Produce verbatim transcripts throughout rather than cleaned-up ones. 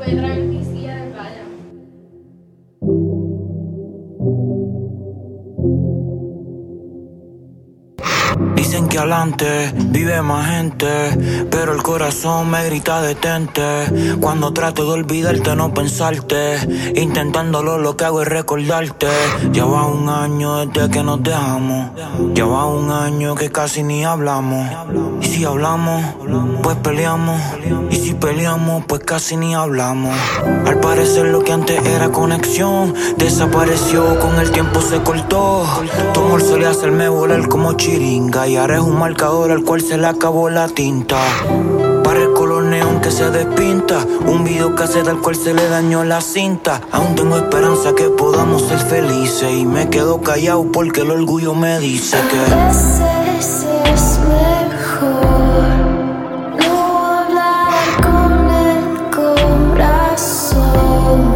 puede traer mi silla de playa. Dicen que adelante vive más gente, pero el corazón me grita detente. Cuando trato de olvidarte, no pensarte, intentándolo lo que hago es recordarte. Ya va un año desde que nos dejamos, ya va un año que casi ni hablamos. Y si hablamos, pues peleamos, y si peleamos, pues casi ni hablamos. Al parecer lo que antes era conexión desapareció, con el tiempo se cortó. Tu amor solía hacerme volar como chiringa, y ahora es un marcador al cual se le acabó la tinta. Para el color neón que se despinta, un video cassette al cual se le dañó la cinta. Aún tengo esperanza que podamos ser felices, y me quedo callado porque el orgullo me dice que a veces es mejor no hablar con el corazón,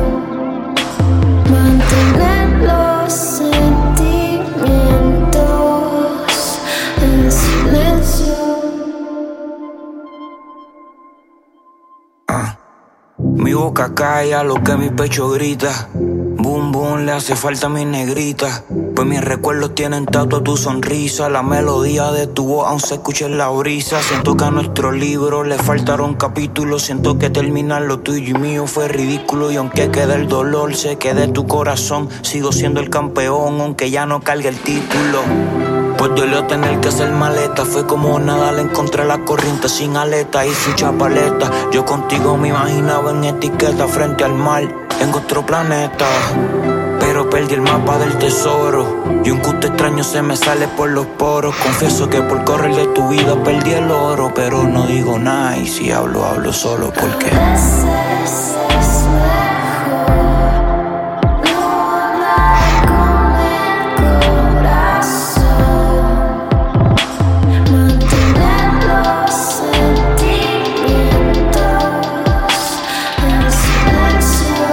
mantener los sentimientos en silencio. ah. Mi boca calla lo que mi pecho grita. Boom, boom, le hace falta a mi negrita. Pues mis recuerdos tienen tatuada tu sonrisa. La melodía de tu voz aún se escucha en la brisa. Siento que a nuestro libro le faltaron capítulos. Siento que terminar lo tuyo y mío fue ridículo. Y aunque quede el dolor, se quede tu corazón, sigo siendo el campeón, aunque ya no cargue el título. Pues dolió tener que hacer maleta, fue como nadar en contra de la corriente sin aleta y su chapaleta. Yo contigo me imaginaba en etiqueta frente al mar, en otro planeta. Pero perdí el mapa del tesoro, y un gusto extraño se me sale por los poros. Confieso que por correr de tu vida perdí el oro, pero no digo nada, y si hablo, hablo solo porque A veces es mejor no hablar con el corazón, mantener los sentimientos en silencio.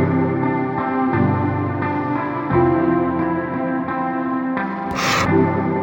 Thank